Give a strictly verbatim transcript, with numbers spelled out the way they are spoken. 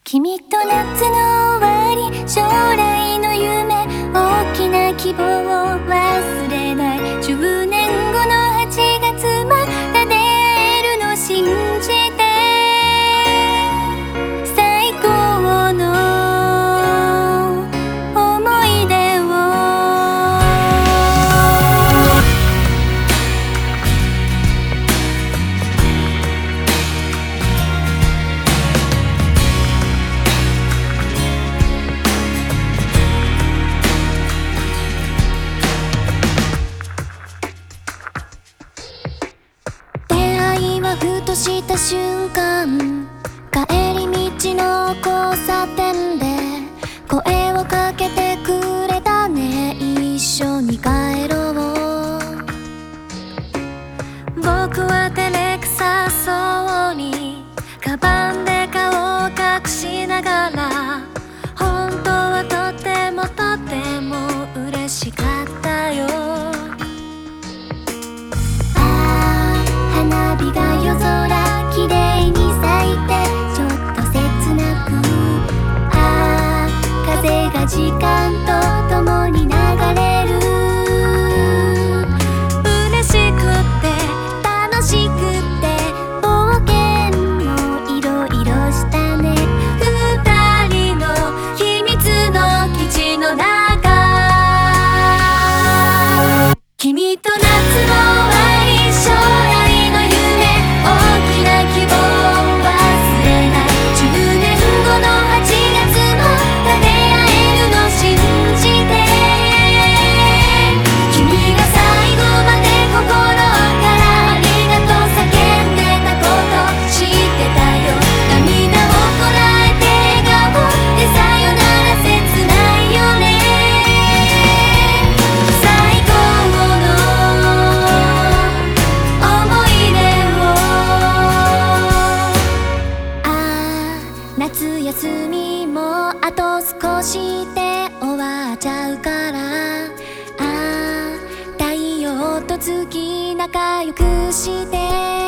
君と夏の終わり、将来の夢、大きな希望を忘れない。じゅうねんごのはちがつ、また出会えるの信じて、最高の思い出を。ふとした瞬間、帰り道の交差点で声をかけてくれたね。一緒に帰ろう。僕は照れくさそうにカバンで顔を隠しながら、本当はとてもとても嬉しかったよ。花火が夜空きれいに咲いて、ちょっと切なく、ああ風が時間と共に流れる。嬉しくって楽しくって冒険もいろいろしたね。二人の秘密の基地の中、君と夏の終わり、将来夏休みもあと少しで終わっちゃうから、ああ太陽と月仲良くして